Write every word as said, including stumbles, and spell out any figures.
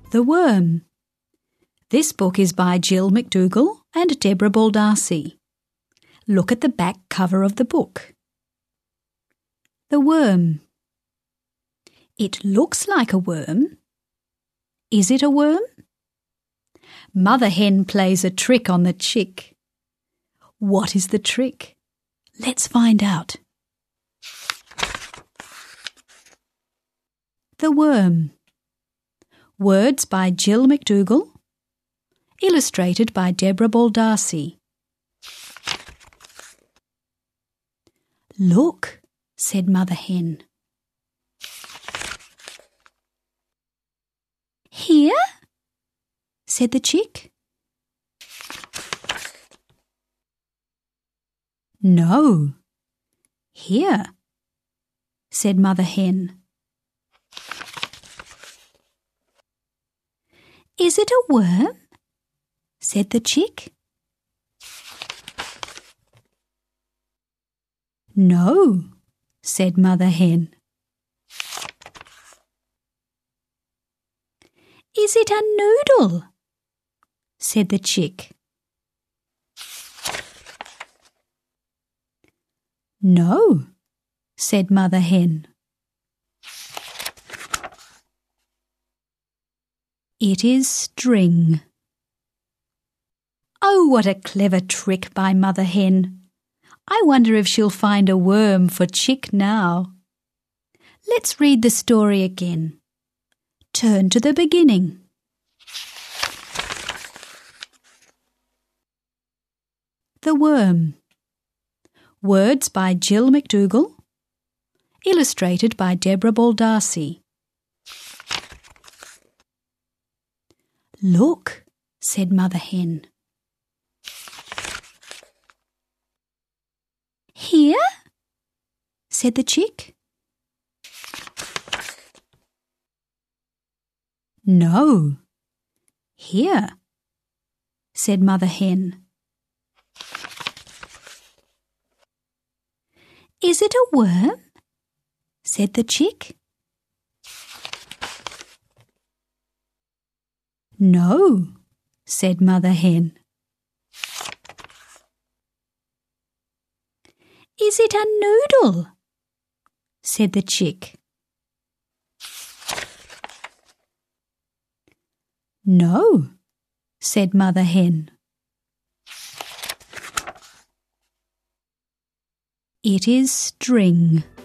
The Worm. This book is by Jill McDougall and Deborah Baldassi. Look at the back cover of the book. The worm. It looks like a worm. Is it a worm? Mother hen plays a trick on the chick. What is the trick? Let's find out. The Worm. Words by Jill McDougall. Illustrated by Deborah Baldassi. Look, said Mother Hen. Here? Said the chick. No. Here, said Mother Hen. Is it a worm? Said the chick. No, said Mother Hen. Is it a noodle? Said the chick. No, said Mother Hen. It is string. Oh, what a clever trick by Mother Hen. I wonder if she'll find a worm for Chick now. Let's read the story again. Turn to the beginning. The Worm. Words by Jill McDougall. Illustrated by Deborah Baldassi. Look, said Mother Hen. Here? Said the chick. No. Here, said Mother Hen. Is it a worm? Said the chick. No, said Mother Hen. Is it a noodle? Said the chick. No, said Mother Hen. It is string.